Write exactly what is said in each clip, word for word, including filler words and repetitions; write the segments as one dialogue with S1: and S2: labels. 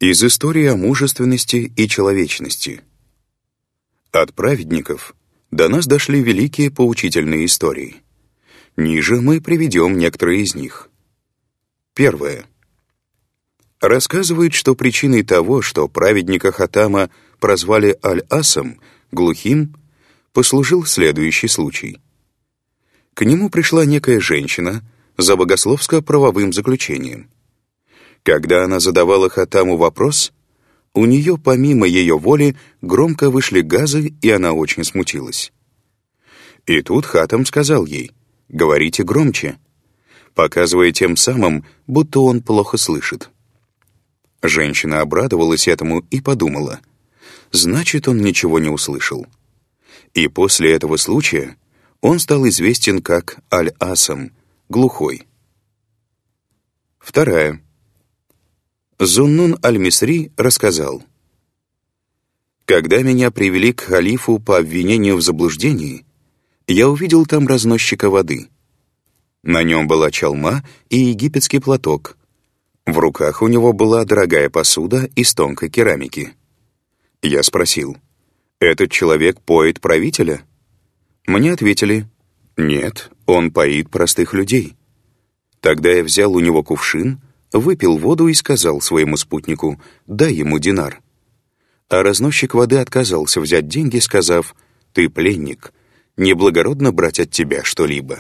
S1: Из истории о мужественности и человечности. От праведников до нас дошли великие поучительные истории. Ниже мы приведем некоторые из них. Первое. Рассказывают, что причиной того, что праведника Хатама прозвали Аль-Асом, глухим, послужил следующий случай. К нему пришла некая женщина за богословско-правовым заключением. Когда она задавала Хатаму вопрос, у нее, помимо ее воли, громко вышли газы, и она очень смутилась. И тут Хатам сказал ей: «Говорите громче», показывая тем самым, будто он плохо слышит. Женщина обрадовалась этому и подумала: значит, он ничего не услышал. И после этого случая он стал известен как Аль-Асам, глухой. Вторая. Зуннун аль-Мисри рассказал: «Когда меня привели к халифу по обвинению в заблуждении, я увидел там разносчика воды. На нем была чалма и египетский платок. В руках у него была дорогая посуда из тонкой керамики. Я спросил: «Этот человек поет правителя?» Мне ответили: «Нет, он поит простых людей». Тогда я взял у него кувшин, выпил воду и сказал своему спутнику: «Дай ему динар». А разносчик воды отказался взять деньги, сказав: «Ты пленник, неблагородно брать от тебя что-либо».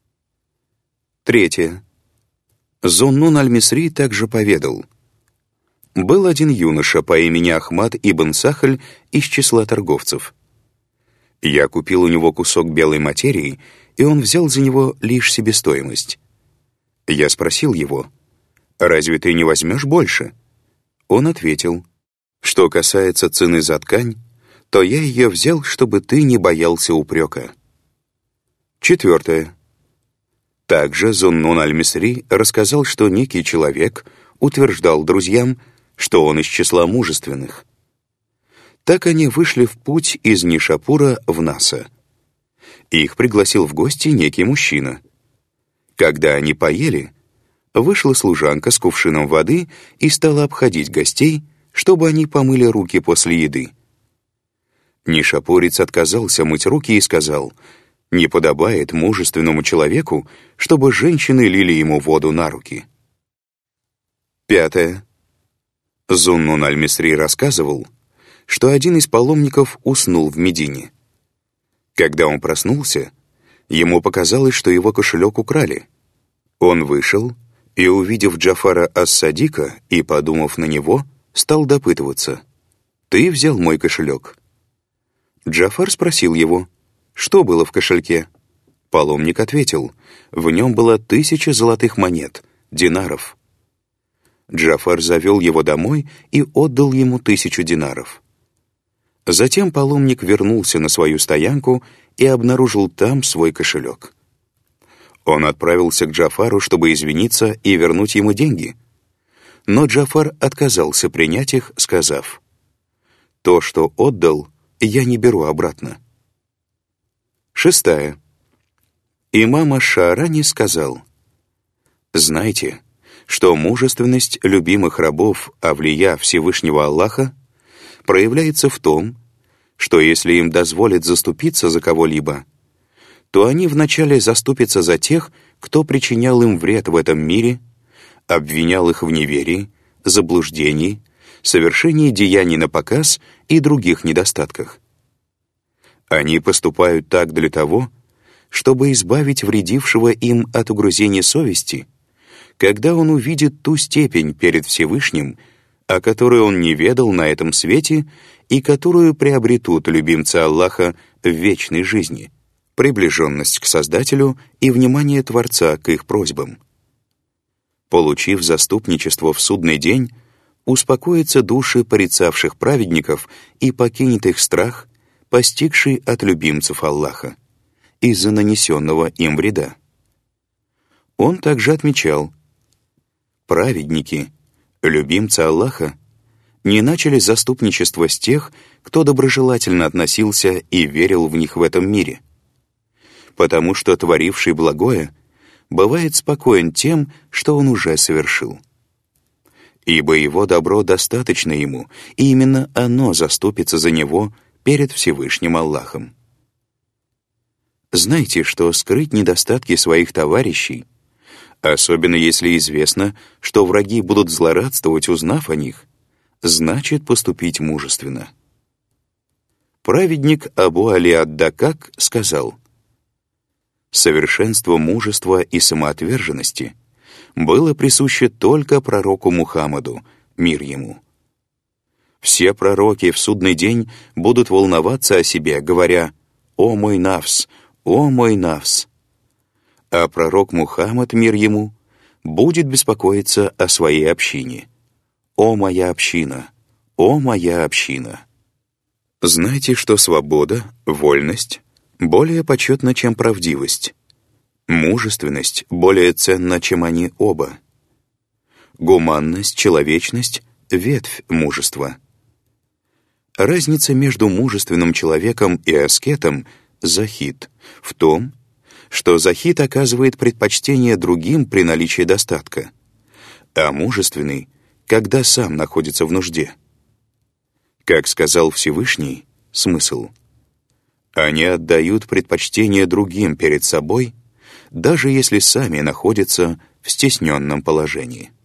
S1: Третье. Зуннун аль-Мисри также поведал: был один юноша по имени Ахмад ибн Сахаль из числа торговцев. Я купил у него кусок белой материи, и он взял за него лишь себестоимость. Я спросил его: «Разве ты не возьмешь больше?» Он ответил: «Что касается цены за ткань, то я ее взял, чтобы ты не боялся упрека». Четвертое. Также Зуннун аль-Мисри рассказал, что некий человек утверждал друзьям, что он из числа мужественных. Так они вышли в путь из Нишапура в Наса. Их пригласил в гости некий мужчина. Когда они поели, вышла служанка с кувшином воды и стала обходить гостей, чтобы они помыли руки после еды. Нишапурец отказался мыть руки и сказал: «Не подобает мужественному человеку, чтобы женщины лили ему воду на руки». Пятое. Зуннун аль-Мисри рассказывал, что один из паломников уснул в Медине. Когда он проснулся, ему показалось, что его кошелек украли. Он вышел и, увидев Джафара ас-Садика и подумав на него, стал допытываться: «Ты взял мой кошелек?» Джафар спросил его: «Что было в кошельке?» Паломник ответил: «В нем было тысяча золотых монет, динаров». Джафар завел его домой и отдал ему тысячу динаров. Затем паломник вернулся на свою стоянку и обнаружил там свой кошелек. Он отправился к Джафару, чтобы извиниться и вернуть ему деньги. Но Джафар отказался принять их, сказав: «То, что отдал, я не беру обратно». Шестая. Имам аш-Шаарани сказал: «Знайте, что мужественность любимых рабов Авлия Всевышнего Аллаха проявляется в том, что если им дозволят заступиться за кого-либо, то они вначале заступятся за тех, кто причинял им вред в этом мире, обвинял их в неверии, заблуждении, совершении деяний напоказ и других недостатках. Они поступают так для того, чтобы избавить вредившего им от угрызения совести, когда он увидит ту степень перед Всевышним, о которой он не ведал на этом свете и которую приобретут любимцы Аллаха в вечной жизни, приближенность к Создателю и внимание Творца к их просьбам. Получив заступничество в судный день, успокоятся души порицавших праведников и покинет их страх, постигший от любимцев Аллаха, из-за нанесенного им вреда. Он также отмечал: праведники, любимцы Аллаха, не начали заступничество с тех, кто доброжелательно относился и верил в них в этом мире, потому что творивший благое бывает спокоен тем, что он уже совершил. ибо его добро достаточно ему, и именно оно заступится за него перед Всевышним Аллахом. Знайте, что скрыть недостатки своих товарищей, особенно если известно, что враги будут злорадствовать, узнав о них, значит поступить мужественно. Праведник Абу Али ад-Дакак сказал: «Совершенство мужества и самоотверженности было присуще только пророку Мухаммаду, мир ему. Все пророки в судный день будут волноваться о себе, говоря: «О мой нафс! О мой нафс!» А пророк Мухаммад, мир ему, будет беспокоиться о своей общине. «О моя община! О моя община!» Знайте, что свобода, вольность более почетна, чем правдивость. Мужественность более ценна, чем они оба. Гуманность, человечность — ветвь мужества. Разница между мужественным человеком и аскетом — захид — в том, что захид оказывает предпочтение другим при наличии достатка, а мужественный — когда сам находится в нужде. Как сказал Всевышний, смысл: «Они отдают предпочтение другим перед собой, даже если сами находятся в стесненном положении».